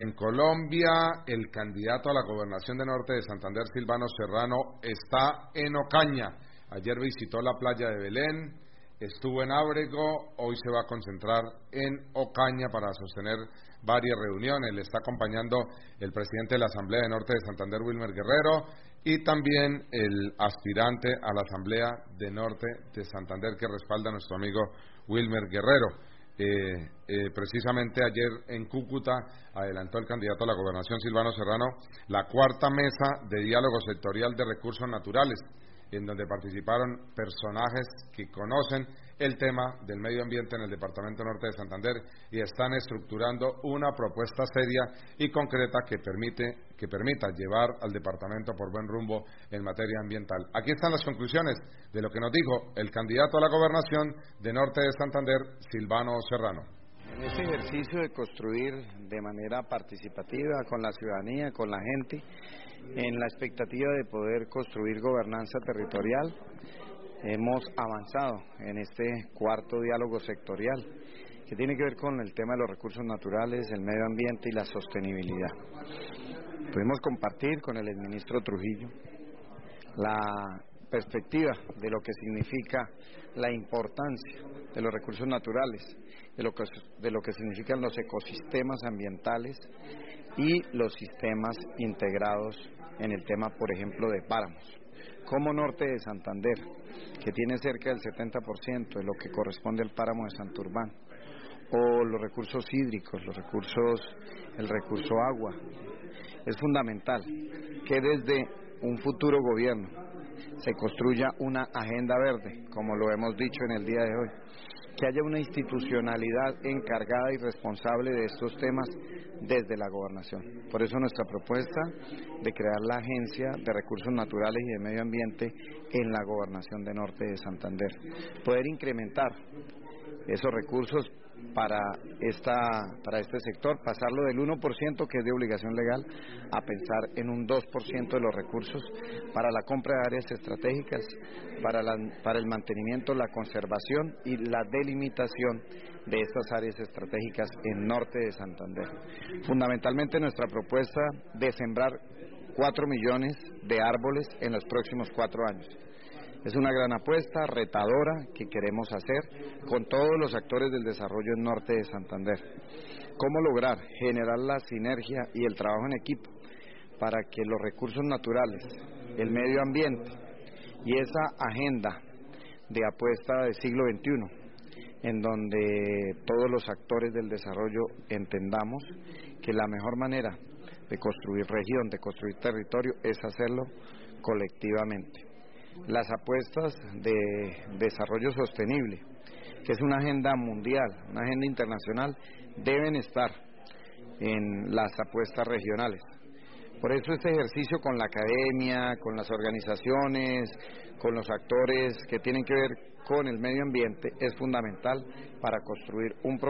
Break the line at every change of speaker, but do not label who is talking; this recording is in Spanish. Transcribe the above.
En Colombia, el candidato a la gobernación de Norte de Santander, Silvano Serrano, está en Ocaña. Ayer visitó la playa de Belén, estuvo en Ábrego, hoy se va a concentrar en Ocaña para sostener varias reuniones. Le está acompañando el presidente de la Asamblea de Norte de Santander, Wilmer Guerrero, y también el aspirante a la Asamblea de Norte de Santander que respalda a nuestro amigo Wilmer Guerrero. Precisamente ayer en Cúcuta adelantó el candidato a la gobernación Silvano Serrano la cuarta mesa de diálogo sectorial de recursos naturales, en donde participaron personajes que conocen el tema del medio ambiente en el departamento norte de Santander y están estructurando una propuesta seria y concreta que permita llevar al departamento por buen rumbo en materia ambiental. Aquí están las conclusiones de lo que nos dijo el candidato a la gobernación de Norte de Santander, Silvano Serrano.
En este ejercicio de construir de manera participativa con la ciudadanía, con la gente, en la expectativa de poder construir gobernanza territorial, hemos avanzado en este cuarto diálogo sectorial que tiene que ver con el tema de los recursos naturales, el medio ambiente y la sostenibilidad. Pudimos compartir con el exministro Trujillo la perspectiva de lo que significa la importancia de los recursos naturales, de lo que significan los ecosistemas ambientales y los sistemas integrados en el tema, por ejemplo, de páramos. Como Norte de Santander, que tiene cerca del 70% de lo que corresponde al páramo de Santurbán, o los recursos hídricos, el recurso agua, es fundamental que desde un futuro gobierno se construya una agenda verde, como lo hemos dicho en el día de hoy, que haya una institucionalidad encargada y responsable de estos temas desde la gobernación. Por eso nuestra propuesta de crear la Agencia de Recursos Naturales y de Medio Ambiente en la gobernación de Norte de Santander. Poder incrementar esos recursos para este sector, pasarlo del 1%, que es de obligación legal, a pensar en un 2% de los recursos para la compra de áreas estratégicas, para el mantenimiento, la conservación y la delimitación de estas áreas estratégicas en Norte de Santander. Fundamentalmente nuestra propuesta de sembrar 4 millones de árboles en los próximos 4 años. Es una gran apuesta, retadora, que queremos hacer con todos los actores del desarrollo en Norte de Santander. ¿Cómo lograr generar la sinergia y el trabajo en equipo para que los recursos naturales, el medio ambiente y esa agenda de apuesta del siglo XXI, en donde todos los actores del desarrollo entendamos que la mejor manera de construir región, de construir territorio, es hacerlo colectivamente? Las apuestas de desarrollo sostenible, que es una agenda mundial, una agenda internacional, deben estar en las apuestas regionales. Por eso este ejercicio con la academia, con las organizaciones, con los actores que tienen que ver con el medio ambiente es fundamental para construir un